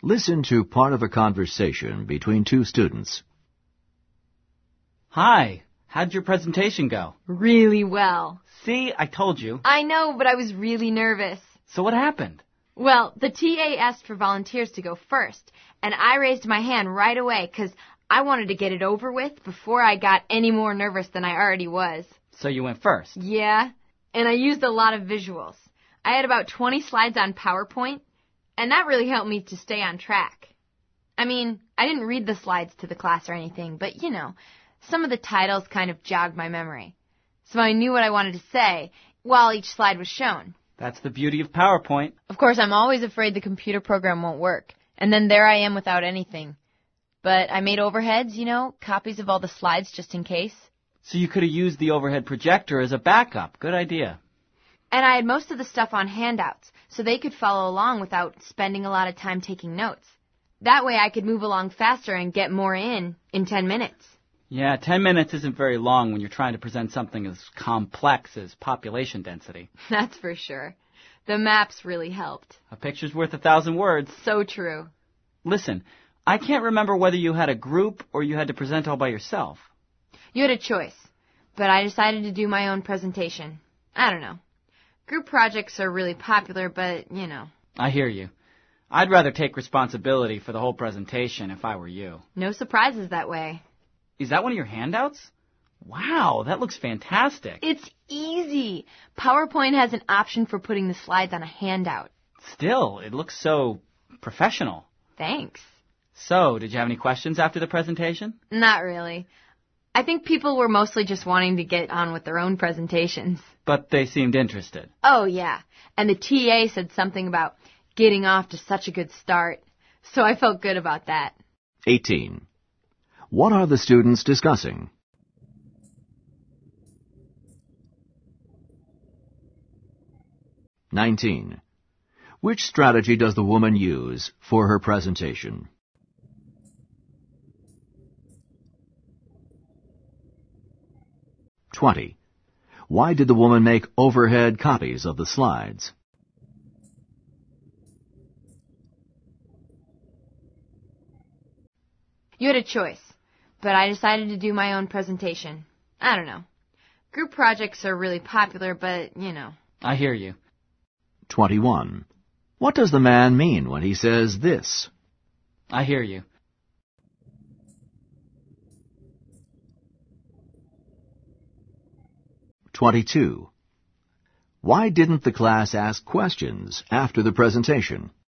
Listen to part of a conversation between two students. Hi, how'd your presentation go? Really well. See, I told you. I know, but I was really nervous. So what happened? Well, the TA asked for volunteers to go first, and I raised my hand right away because I wanted to get it over with before I got any more nervous than I already was. So you went first? Yeah, and I used a lot of visuals. I had about 20 slides on PowerPoint, and that really helped me to stay on track. I mean, I didn't read the slides to the class or anything, but some of the titles kind of jogged my memory. So I knew what I wanted to say while each slide was shown. That's the beauty of PowerPoint. Of course, I'm always afraid the computer program won't work, and then there I am without anything. But I made overheads, copies of all the slides just in case. So you could have used the overhead projector as a backup. Good idea. And I had most of the stuff on handouts, so they could follow along without spending a lot of time taking notes. That way I could move along faster and get more in 10 minutes. Yeah, 10 minutes isn't very long when you're trying to present something as complex as population density. That's for sure. The maps really helped. A picture's worth 1,000 words. So true. Listen, I can't remember whether you had a group or you had to present all by yourself. You had a choice, but I decided to do my own presentation. I don't know. Group projects are really popular, but. I hear you. I'd rather take responsibility for the whole presentation if I were you. No surprises that way. Is that one of your handouts? Wow, that looks fantastic. It's easy. PowerPoint has an option for putting the slides on a handout. Still, it looks so professional. Thanks. So, did you have any questions after the presentation? Not really. I think people were mostly just wanting to get on with their own presentations. But they seemed interested. Oh, yeah. And the TA said something about getting off to such a good start. So I felt good about that. 18. What are the students discussing? 19. Which strategy does the woman use for her presentation? 20. Why did the woman make overhead copies of the slides? 'You had a choice, but I decided to do my own presentation. I don't know. Group projects are really popular, but. I hear you. 21. What does the man mean when he says this? I hear you. 22. Why didn't the class ask questions after the presentation?